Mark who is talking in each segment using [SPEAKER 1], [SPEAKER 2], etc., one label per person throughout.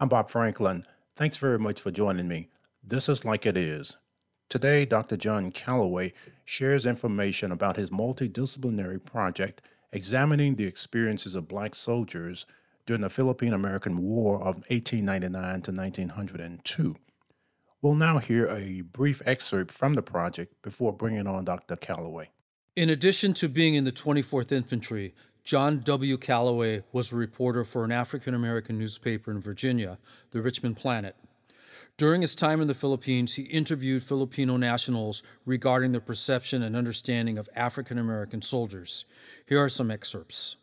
[SPEAKER 1] I'm Bob Franklin. Thanks very much for joining me. This is Like It Is. Today, Dr. John Calloway shares information about his multidisciplinary project examining the experiences of Black soldiers during the Philippine American War of 1899 to 1902. We'll now hear a brief excerpt from the project before bringing on Dr. Calloway.
[SPEAKER 2] In addition to being in the 24th Infantry, John W. Calloway was a reporter for an African American newspaper in Virginia, the Richmond Planet. During his time in the Philippines, he interviewed Filipino nationals regarding their perception and understanding of African American soldiers. Here are some excerpts.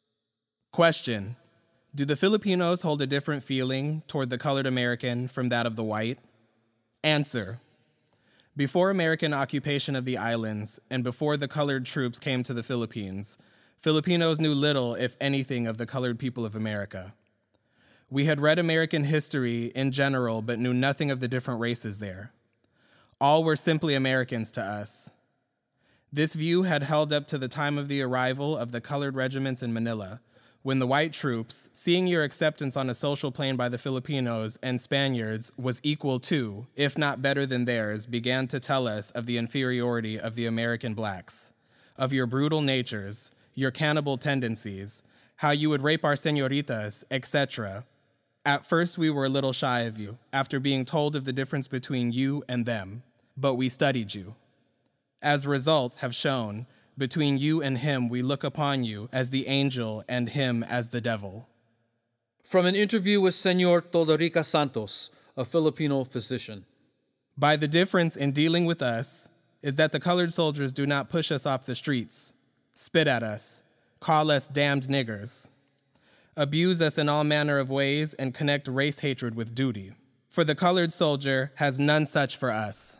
[SPEAKER 3] Question: do the Filipinos hold a different feeling toward the colored American from that of the white? Answer: before American occupation of the islands and before the colored troops came to the Philippines, Filipinos knew little, if anything, of the colored people of America. We had read American history in general, but knew nothing of the different races there. All were simply Americans to us. This view had held up to the time of the arrival of the colored regiments in Manila, when the white troops, seeing your acceptance on a social plane by the Filipinos and Spaniards was equal to, if not better than theirs, began to tell us of the inferiority of the American blacks, of your brutal natures, your cannibal tendencies, how you would rape our señoritas, etc. At first we were a little shy of you, after being told of the difference between you and them, but we studied you. As results have shown, between you and him we look upon you as the angel and him as the devil.
[SPEAKER 2] From an interview with Senor Todorica Santos, a Filipino physician.
[SPEAKER 3] By the difference in dealing with us is that the colored soldiers do not push us off the streets, spit at us, call us damned niggers, abuse us in all manner of ways, and connect race hatred with duty. For the colored soldier has none such for us.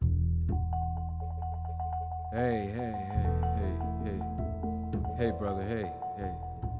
[SPEAKER 4] Hey, brother, hey,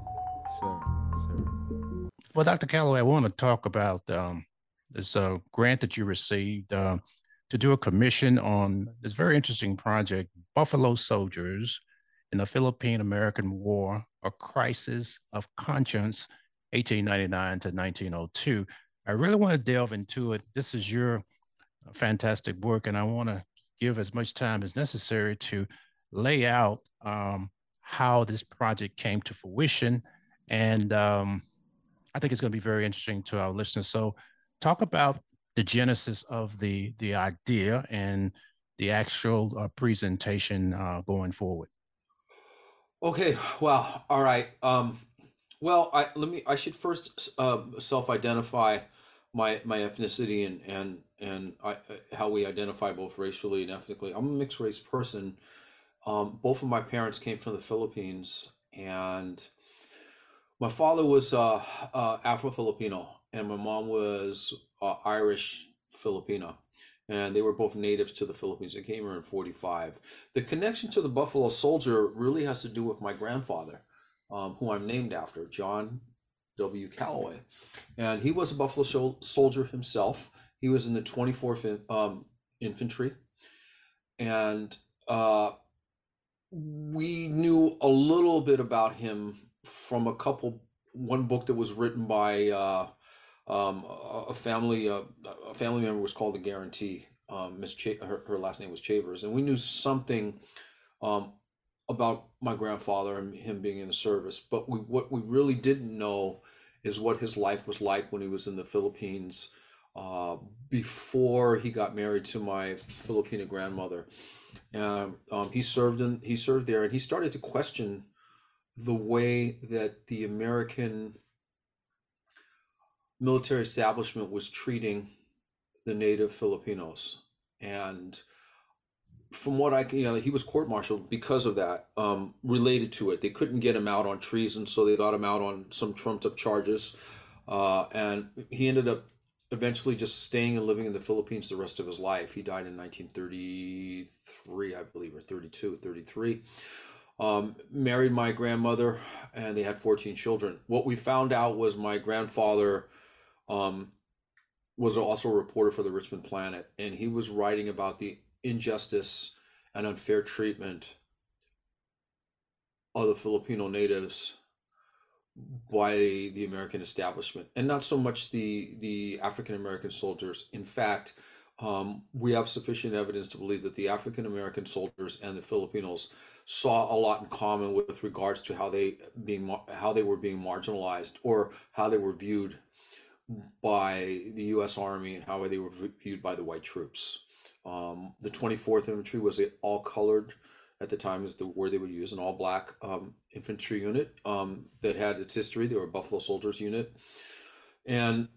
[SPEAKER 4] sir.
[SPEAKER 1] Well, Dr. Calloway, I want to talk about this grant that you received to do a commission on this very interesting project, Buffalo Soldiers in the Philippine American War, A Crisis of Conscience, 1899 to 1902. I really want to delve into it. This is your fantastic work, and I want to give as much time as necessary to lay out how this project came to fruition. And I think it's going to be very interesting to our listeners. So, talk about the genesis of the idea and the actual presentation going forward.
[SPEAKER 5] Okay, wow. All right. Well, I should first self-identify my ethnicity and how we identify both racially and ethnically. I'm a mixed race person. Both of my parents came from the Philippines, and my father was Afro-Filipino, and my mom was Irish Filipina, and they were both natives to the Philippines. They came here in '45. The connection to the Buffalo Soldier really has to do with my grandfather, who I'm named after, John W. Calloway, and he was a Buffalo Soldier himself. He was in the 24th Infantry, and we knew a little bit about him from one book that was written by a family member was called the Guarantee. Her last name was Chavers, and we knew something about my grandfather and him being in the service. But what we really didn't know is what his life was like when he was in the Philippines before he got married to my Filipina grandmother. He served there, and he started to question the way that the American military establishment was treating the native Filipinos. And from what he was court-martialed because of that, related to it. They couldn't get him out on treason, so they got him out on some trumped-up charges. And he ended up eventually just staying and living in the Philippines the rest of his life. He died in 1933, I believe, or 32, 33. Married my grandmother, and they had 14 children. What we found out was my grandfather was also a reporter for the Richmond Planet, and he was writing about the injustice and unfair treatment of the Filipino natives by the American establishment, and not so much the African American soldiers. In fact, we have sufficient evidence to believe that the African American soldiers and the Filipinos saw a lot in common with regards to how they were being marginalized, or how they were viewed by the U.S. Army, and how they were viewed by the white troops. The 24th Infantry was all colored at the time, is the word they would use, an all black infantry unit that had its history. They were a Buffalo Soldiers unit. And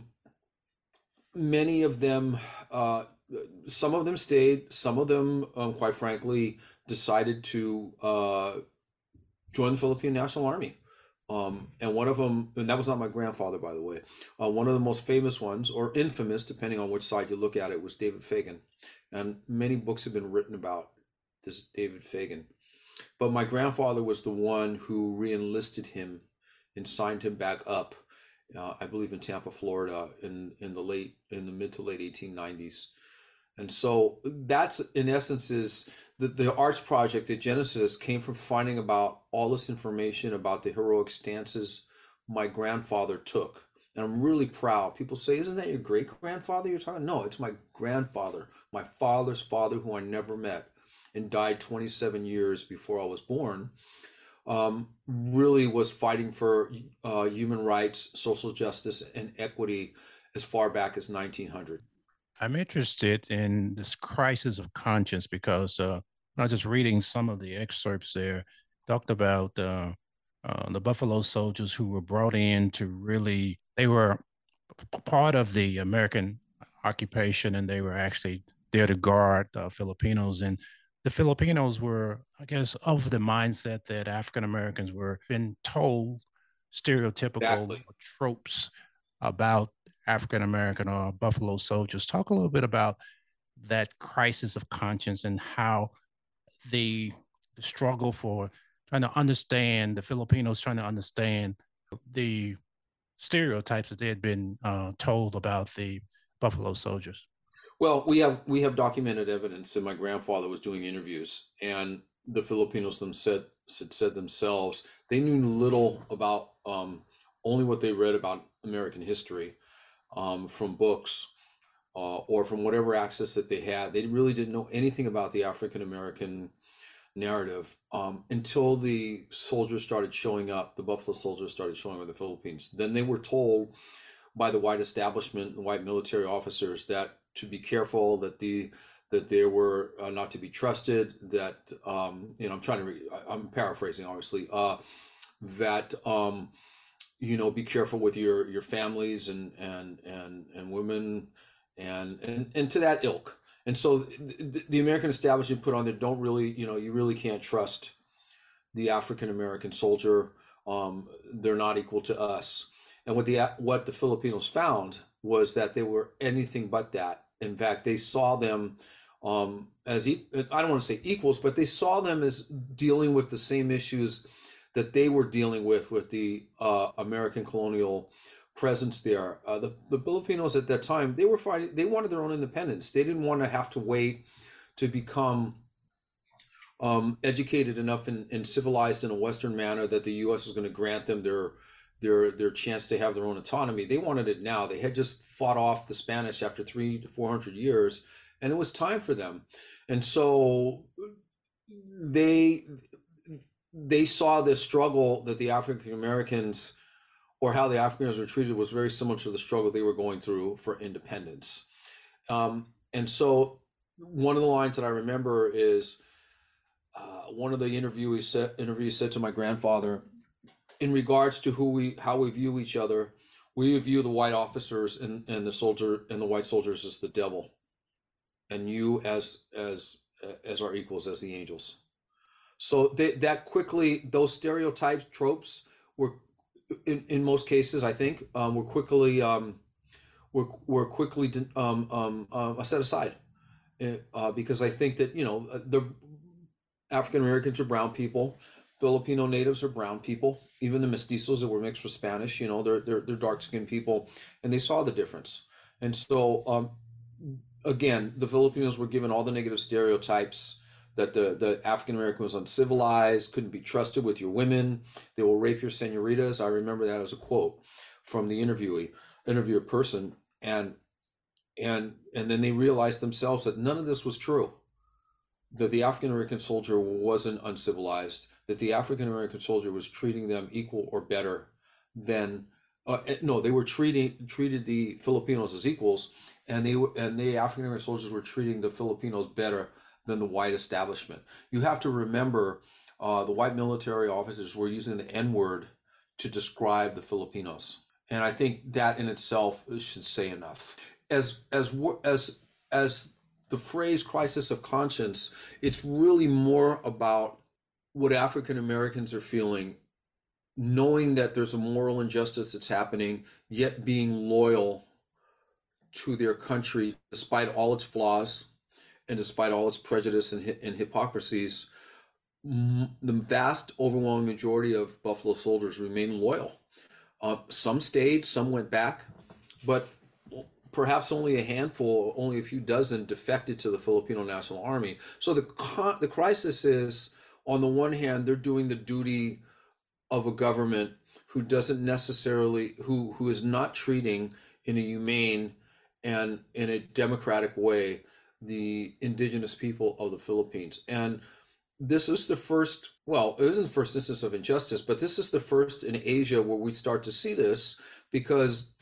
[SPEAKER 5] many of them, some of them stayed, some of them, quite frankly, decided to join the Philippine National Army. And one of them, and that was not my grandfather, by the way, one of the most famous ones, or infamous, depending on which side you look at it, was David Fagan. And many books have been written about this David Fagan. But my grandfather was the one who re-enlisted him and signed him back up, I believe in Tampa, Florida, in the mid to late 1890s. And so that's, in essence, is the arts project at Genesis came from finding about all this information about the heroic stances my grandfather took. And I'm really proud. People say, isn't that your great grandfather you're talking? No, it's my grandfather, my father's father, who I never met and died 27 years before I was born. Really was fighting for human rights, social justice, and equity as far back as 1900.
[SPEAKER 1] I'm interested in this crisis of conscience because I was just reading some of the excerpts there, talked about the Buffalo Soldiers who were brought in to really, they were part of the American occupation, and they were actually there to guard Filipinos. And the Filipinos were, I guess, of the mindset that African Americans were been told stereotypical
[SPEAKER 5] Exactly.
[SPEAKER 1] tropes about African American or Buffalo Soldiers. Talk a little bit about that crisis of conscience and how the struggle for trying to understand the Filipinos, trying to understand the stereotypes that they had been told about the Buffalo Soldiers.
[SPEAKER 5] Well, we have documented evidence, and my grandfather was doing interviews, and the Filipinos said themselves they knew little about only what they read about American history from books or from whatever access that they had. They really didn't know anything about the African American narrative until the soldiers started showing up. The Buffalo Soldiers started showing up in the Philippines. Then they were told by the white establishment and white military officers that to be careful, that they were not to be trusted. That I'm paraphrasing, obviously. That be careful with your families and women and to that ilk. And so the American establishment put on there, don't really, you really can't trust the African American soldier. They're not equal to us. And what the Filipinos found was that they were anything but that. In fact, they saw them as I don't want to say equals, but they saw them as dealing with the same issues that they were dealing with the American colonial presence there. The Filipinos at that time, they were fighting. They wanted their own independence. They didn't want to have to wait to become educated enough and civilized in a Western manner that the U.S. was going to grant them their chance to have their own autonomy. They wanted it now. They had just fought off the Spanish after 300 to 400 years, and it was time for them. And so they saw this struggle that the African Americans, or how the Africans were treated, was very similar to the struggle they were going through for independence. And so one of the lines that I remember is one of the interviewees said to my grandfather, in regards to how we view each other, we view the white officers and the white soldiers as the devil, and you as our equals, as the angels. So that quickly, those stereotypes, tropes were, in most cases, I think, were quickly set aside, because I think that the African Americans are brown people, Filipino natives are brown people, even the mestizos that were mixed with Spanish, they're dark skinned people, and they saw the difference. And so again, the Filipinos were given all the negative stereotypes that the African American was uncivilized, couldn't be trusted with your women. They will rape your senoritas. I remember that as a quote from the interviewer person, and then they realized themselves that none of this was true. That the African American soldier wasn't uncivilized. That the African American soldier was treating them equal or better than no, they were treated the Filipinos as equals, and the African American soldiers were treating the Filipinos better than the white establishment. You have to remember, the white military officers were using the N-word to describe the Filipinos, and I think that in itself should say enough. As the phrase "crisis of conscience," it's really more about what African Americans are feeling, knowing that there's a moral injustice that's happening, yet being loyal to their country despite all its flaws and despite all its prejudice and hypocrisies. The vast overwhelming majority of Buffalo soldiers remain loyal. Some stayed, some went back, but perhaps only a handful, only a few dozen defected to the Filipino National Army. So the crisis is, on the one hand, they're doing the duty of a government who doesn't necessarily, who is not treating in a humane and in a democratic way the indigenous people of the Philippines. And this is the first, well, it isn't the first instance of injustice, but this is the first in Asia where we start to see this, because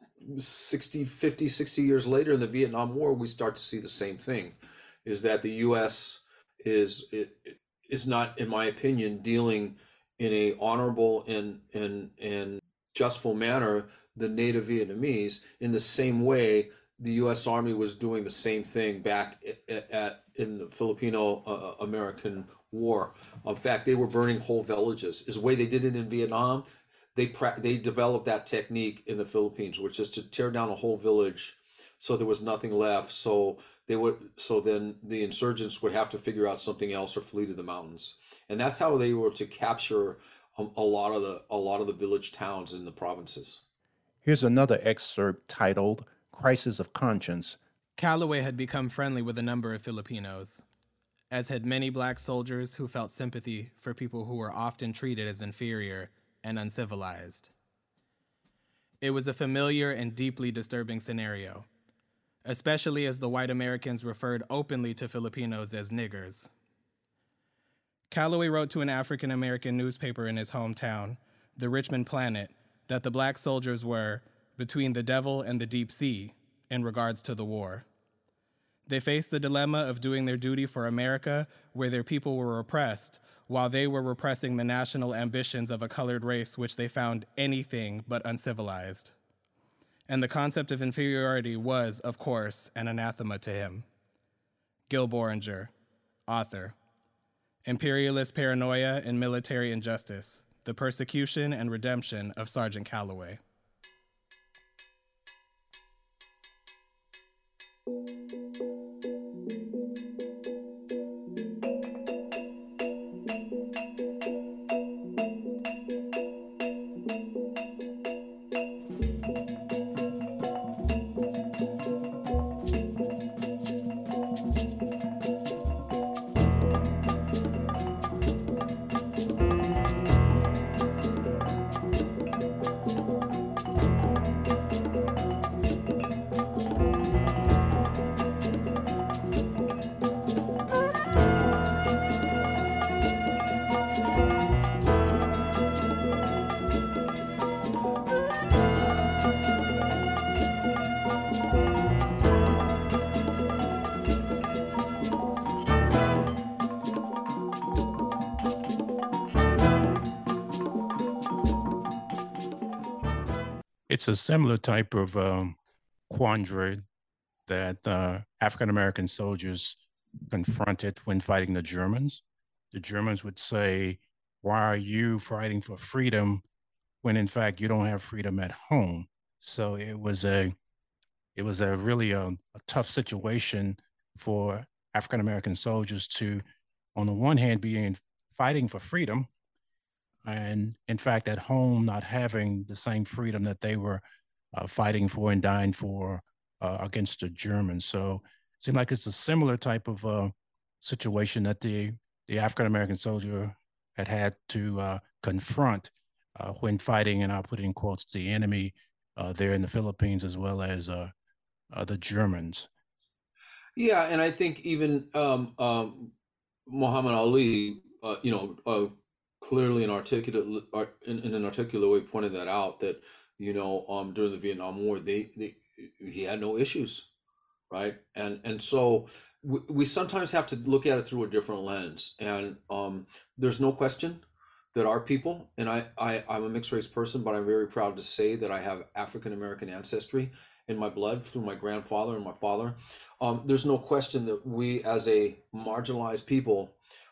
[SPEAKER 5] 60 years later in the Vietnam War, we start to see the same thing, is that the U.S. is not, in my opinion, dealing in a honorable and justful manner the native Vietnamese in the same way the U.S. Army was doing the same thing back in the Filipino American War. In fact, they were burning whole villages. Is the way they did it in Vietnam. They developed that technique in the Philippines, which is to tear down a whole village so there was nothing left. So then the insurgents would have to figure out something else or flee to the mountains. And that's how they were to capture a lot of the village towns in the provinces.
[SPEAKER 1] Here's another excerpt titled "Crisis of Conscience."
[SPEAKER 3] Calloway had become friendly with a number of Filipinos, as had many black soldiers who felt sympathy for people who were often treated as inferior and uncivilized. It was a familiar and deeply disturbing scenario, especially as the white Americans referred openly to Filipinos as niggers. Calloway wrote to an African American newspaper in his hometown, the Richmond Planet, that the black soldiers were between the devil and the deep sea in regards to the war. They faced the dilemma of doing their duty for America, where their people were oppressed, while they were repressing the national ambitions of a colored race which they found anything but uncivilized. And the concept of inferiority was, of course, an anathema to him. Gil Boringer, author. Imperialist Paranoia and Military Injustice, The Persecution and Redemption of Sergeant Calloway.
[SPEAKER 1] It's a similar type of quandary that African American soldiers confronted when fighting the Germans. The Germans would say, "Why are you fighting for freedom when, in fact, you don't have freedom at home?" So it was a really a tough situation for African American soldiers to, on the one hand, fighting for freedom, and in fact, at home, not having the same freedom that they were fighting for and dying for against the Germans. So it seems like it's a similar type of situation that the African American soldier had to confront when fighting, and I'll put in quotes, the enemy there in the Philippines, as well as the Germans.
[SPEAKER 5] Yeah, and I think even Muhammad Ali, clearly and articulate in an articulate way pointed that out, that during the Vietnam War he had no issues, right? And so we sometimes have to look at it through a different lens, and there's no question that our people, and I'm a mixed race person, but I'm very proud to say that I have African American ancestry in my blood through my grandfather and my father. There's no question that we, as a marginalized people,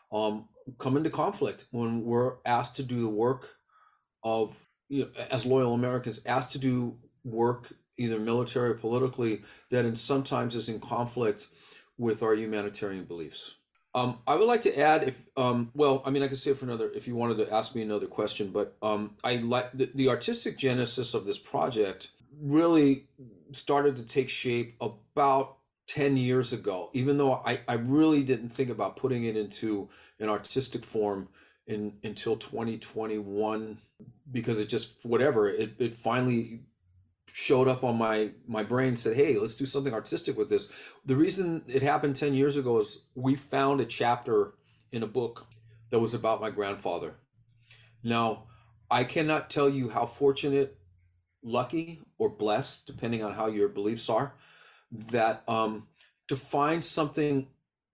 [SPEAKER 5] come into conflict when we're asked to do the work of, as loyal Americans, asked to do work either military or politically that sometimes is in conflict with our humanitarian beliefs. I would like to add, if well, I mean, I could say it for another, if you wanted to ask me another question, but I like the artistic genesis of this project really started to take shape about 10 years ago, even though I really didn't think about putting it into an artistic form until 2021, because it just, whatever, it finally showed up on my brain, said, hey, let's do something artistic with this. The reason it happened 10 years ago is we found a chapter in a book that was about my grandfather. Now, I cannot tell you how fortunate, lucky, or blessed, depending on how your beliefs are, that to find something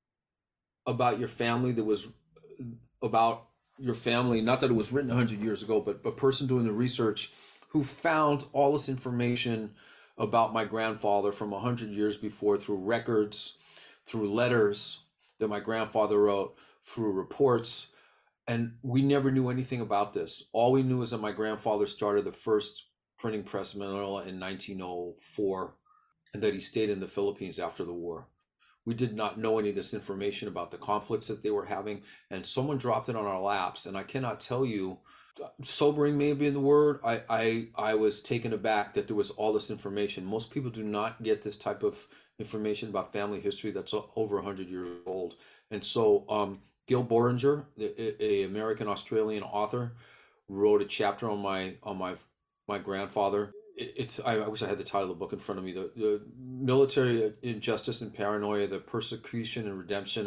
[SPEAKER 5] about your family that was about your family, not that it was written 100 years ago, but a person doing the research who found all this information about my grandfather from 100 years before, through records, through letters that my grandfather wrote, through reports. And we never knew anything about this. All we knew is that my grandfather started the first printing press in Manila in 1904, and that he stayed in the Philippines after the war. We did not know any of this information about the conflicts that they were having, and someone dropped it on our laps. And I cannot tell you, sobering may be the word. I was taken aback that there was all this information. Most people do not get this type of information about family history that's over 100 years old. And so Gil Boringer, a American Australian author, wrote a chapter on my grandfather. I wish I had the title of the book in front of me. The Military Injustice and Paranoia: The Persecution and Redemption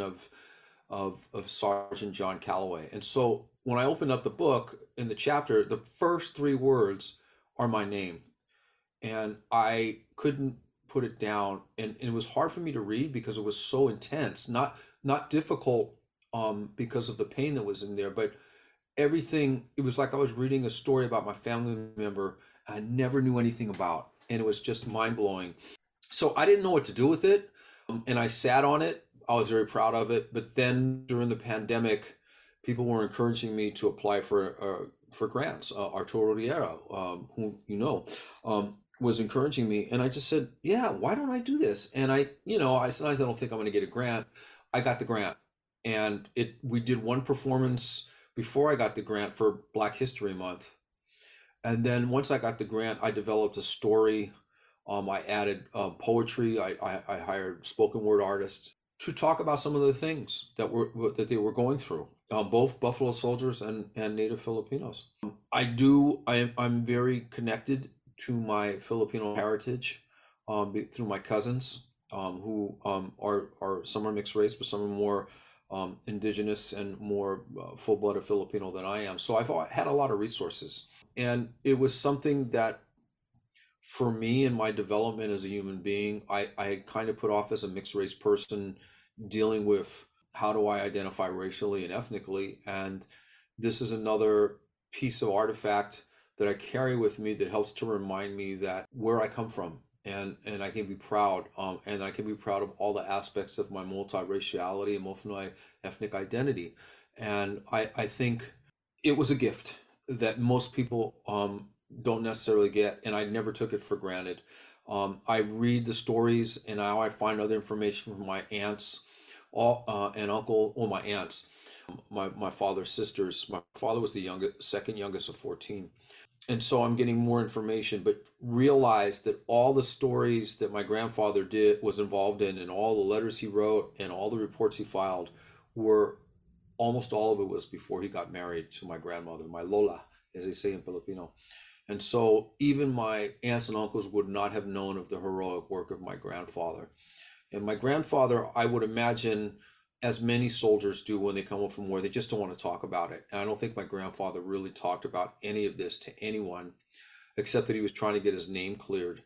[SPEAKER 5] of Sergeant John Calloway. And so when I opened up the book, in the chapter, the first three words are my name, and I couldn't put it down, and it was hard for me to read because it was so intense. Not difficult because of the pain that was in there, but everything, it was like I was reading a story about my family member I never knew anything about, and it was just mind-blowing. So I didn't know what to do with it, and I sat on it. I was very proud of it, but then during the pandemic, people were encouraging me to apply for grants. Arturo Riera, who was encouraging me, and I just said, yeah, why don't I do this? And I sometimes I don't think I'm going to get a grant. I got the grant, and we did one performance before I got the grant for Black History Month. And then once I got the grant, I developed a story. I added poetry. I hired spoken word artists to talk about some of the things that they were going through, both Buffalo Soldiers and Native Filipinos. I'm very connected to my Filipino heritage through my cousins, who are some are mixed race, but some are more indigenous and more full-blooded Filipino than I am. So I've had a lot of resources. And it was something that, for me in my development as a human being, I had kind of put off as a mixed race person, dealing with how do I identify racially and ethnically. And this is another piece of artifact that I carry with me that helps to remind me that where I come from, and I can be proud, and I can be proud of all the aspects of my multiraciality and multi-ethnic identity. And I think it was a gift that most people don't necessarily get, and I never took it for granted. I read the stories, and now I find other information from my aunts and uncle, well, my aunts, my father's sisters. My father was the youngest, second youngest of 14. And so I'm getting more information, but realize that all the stories that my grandfather was involved in, and all the letters he wrote and all the reports he filed were, almost all of it was before he got married to my grandmother, my Lola, as they say in Filipino. And so even my aunts and uncles would not have known of the heroic work of my grandfather. And my grandfather, I would imagine, as many soldiers do when they come home from war, they just don't want to talk about it. And I don't think my grandfather really talked about any of this to anyone, except that he was trying to get his name cleared.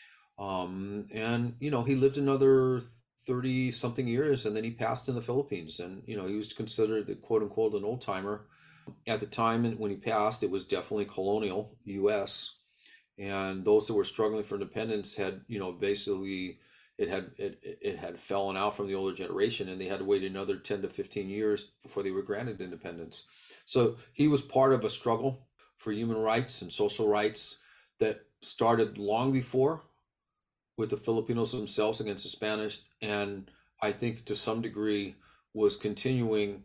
[SPEAKER 5] And, he lived another 30 something years, and then he passed in the Philippines. And, he was considered the quote unquote an old timer. At the time when he passed, it was definitely colonial US. And those that were struggling for independence had, basically it had fallen out from the older generation, and they had to wait another 10 to 15 years before they were granted independence. So he was part of a struggle for human rights and social rights that started long before with the Filipinos themselves against the Spanish, and I think to some degree was continuing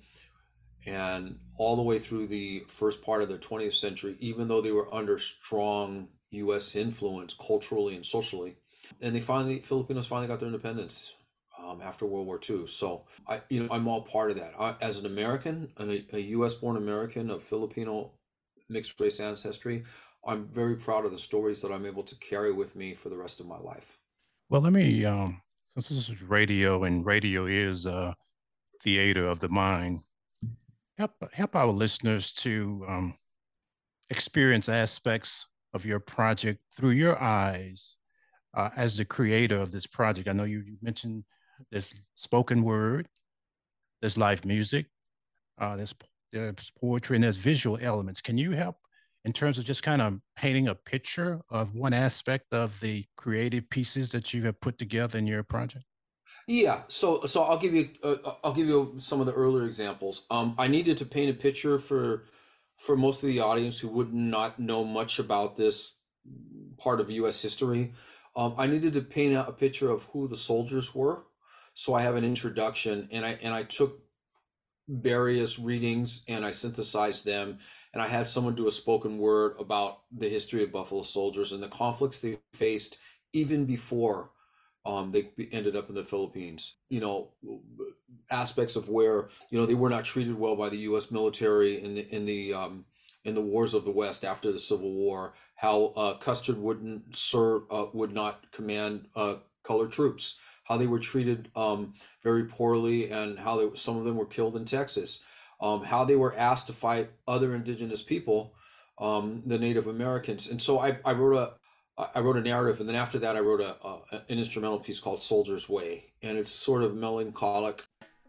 [SPEAKER 5] and all the way through the first part of the 20th century, even though they were under strong US influence culturally and socially. And Filipinos finally got their independence after World War II. So I'm all part of that. As an American, a US born American of Filipino mixed race ancestry, I'm very proud of the stories that I'm able to carry with me for the rest of my life.
[SPEAKER 1] Well, let me, since this is radio and radio is theater of the mind, help our listeners to experience aspects of your project through your eyes as the creator of this project. I know you mentioned there's spoken word, there's live music, there's poetry, and there's visual elements. Can you help in terms of just kind of painting a picture of one aspect of the creative pieces that you have put together in your project?
[SPEAKER 5] Yeah, so I'll give you some of the earlier examples. I needed to paint a picture for most of the audience who would not know much about this part of U.S. history. I needed to paint out a picture of who the soldiers were, so I have an introduction, and I took various readings and I synthesized them, and I had someone do a spoken word about the history of Buffalo Soldiers and the conflicts they faced even before they ended up in the Philippines. Aspects of where they were not treated well by the U.S. military in the wars of the West after the Civil War. How Custer would not command colored troops. How they were treated very poorly, and how some of them were killed in Texas. How they were asked to fight other indigenous people, the Native Americans. And so I wrote a narrative, and then after that I wrote an instrumental piece called Soldier's Way, and it's sort of melancholic.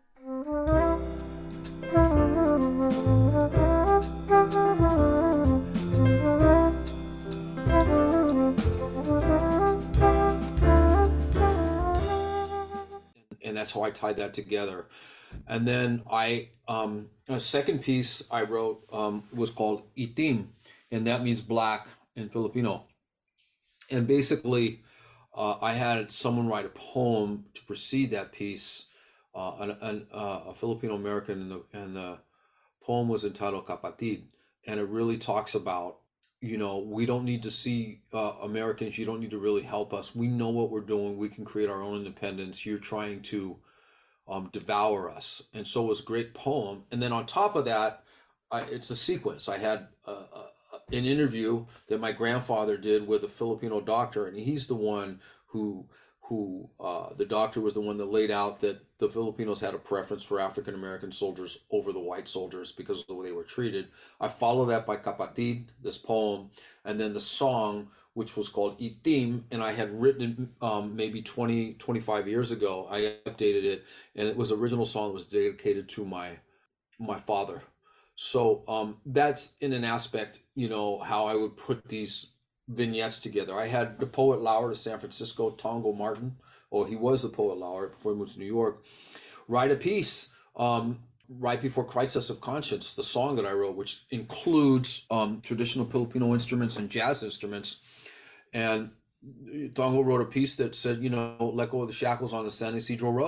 [SPEAKER 5] And that's how I tied that together. And then a second piece I wrote was called Itim, and that means black in Filipino. And basically, I had someone write a poem to precede that piece, a Filipino American, and the poem was entitled Kapatid, and it really talks about, we don't need to see Americans. You don't need to really help us. We know what we're doing. We can create our own independence. You're trying to devour us. And so it was a great poem. And then on top of that, it's a sequence. I had an interview that my grandfather did with a Filipino doctor, and he's the one who the doctor was the one that laid out that the Filipinos had a preference for African American soldiers over the white soldiers because of the way they were treated. I follow that by Kapatid, this poem, and then the song, which was called Itim, and I had written it maybe 25 years ago. I updated it, and it was the original song that was dedicated to my father. So that's in an aspect, how I would put these vignettes together. I had the poet laureate of San Francisco, Tongo Martin, or he was the poet laureate before he moved to New York, write a piece right before Crisis of Conscience, the song that I wrote, which includes traditional Filipino instruments and jazz instruments. And Tongo wrote a piece that said, let go of the shackles on the San Isidro Road.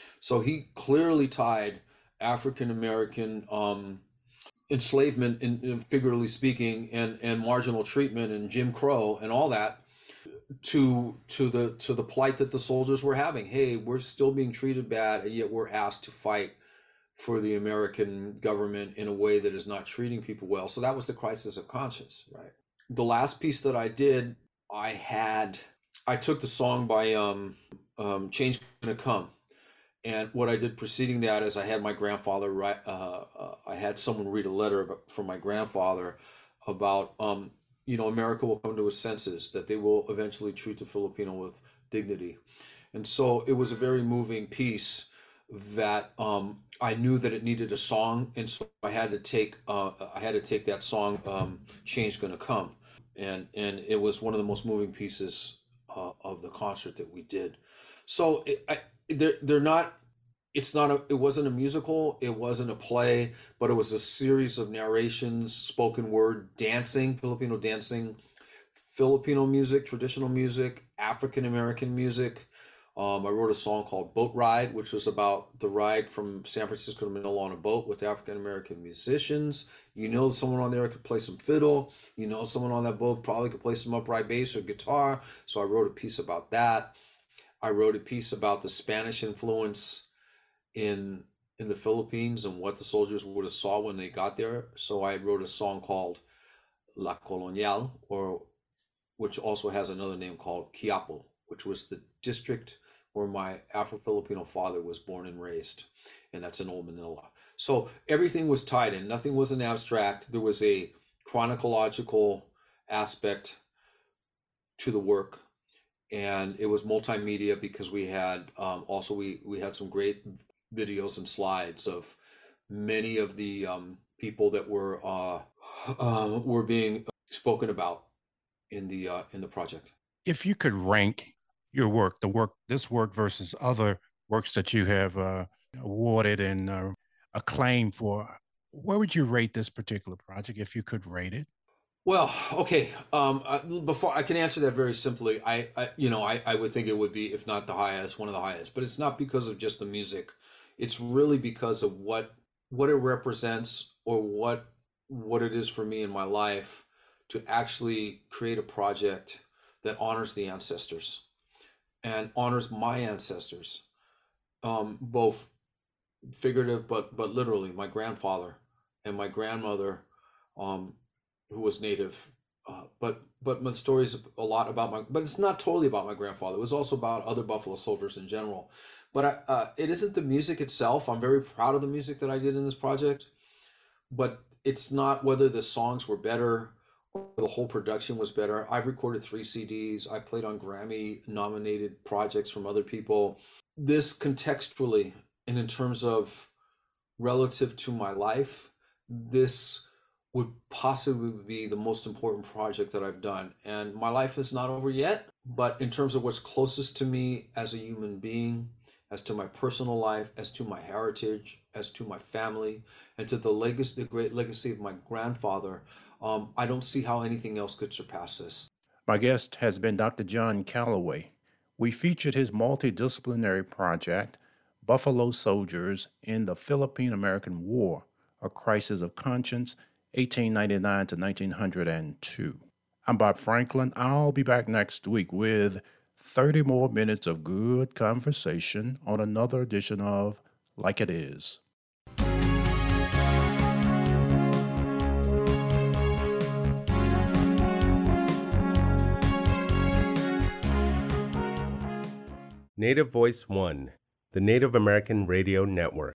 [SPEAKER 5] So he clearly tied African American enslavement, figuratively speaking, and marginal treatment and Jim Crow and all that to the plight that the soldiers were having. Hey, we're still being treated bad, and yet we're asked to fight for the American government in a way that is not treating people well. So that was the crisis of conscience, right? The last piece that I did, I took the song by Change Gonna Come. And what I did preceding that is I had my grandfather write, I had someone read a letter from my grandfather about, America will come to its senses, that they will eventually treat the Filipino with dignity. And so it was a very moving piece that I knew that it needed a song. And so I had to take that song, Change Gonna Come. And it was one of the most moving pieces of the concert that we did. So it wasn't a musical, it wasn't a play, but it was a series of narrations, spoken word, dancing, Filipino dancing, Filipino music, traditional music, African American music. I wrote a song called Boat Ride, which was about the ride from San Francisco to Manila on a boat with African American musicians. Someone on there could play some fiddle. Someone on that boat probably could play some upright bass or guitar. So I wrote a piece about that. I wrote a piece about the Spanish influence in the Philippines and what the soldiers would have saw when they got there. So I wrote a song called La Colonial, which also has another name called Quiapo, which was the district where my Afro-Filipino father was born and raised, and that's in Old Manila. So everything was tied in. Nothing was an abstract. There was a chronological aspect to the work, and it was multimedia because we had we had some great videos and slides of many of the people that were being spoken about in the project.
[SPEAKER 1] If you could rank your work, this work versus other works that you have awarded and acclaimed for, where would you rate this particular project if you could rate it?
[SPEAKER 5] Well, okay. Before I can answer that very simply, I would think it would be, if not the highest, one of the highest. But it's not because of just the music. It's really because of what it represents, or what it is for me in my life to actually create a project that honors the ancestors and honors my ancestors, both figurative but literally. My grandfather and my grandmother, who was Native, but my story is a lot about but it's not totally about my grandfather. It was also about other Buffalo soldiers in general. But it isn't the music itself. I'm very proud of the music that I did in this project, but it's not whether the songs were better or the whole production was better. I've recorded 3 CDs. I played on Grammy-nominated projects from other people. This contextually, and in terms of relative to my life, this would possibly be the most important project that I've done. And my life is not over yet, but in terms of what's closest to me as a human being, as to my personal life, as to my heritage, as to my family, and to the great legacy of my grandfather, I don't see how anything else could surpass this.
[SPEAKER 1] My guest has been Dr. John Calloway. We featured his multidisciplinary project, Buffalo Soldiers in the Philippine-American War, A Crisis of Conscience, 1899 to 1902. I'm Bob Franklin. I'll be back next week with 30 more minutes of good conversation on another edition of Like It Is.
[SPEAKER 6] Native Voice One, the Native American Radio Network.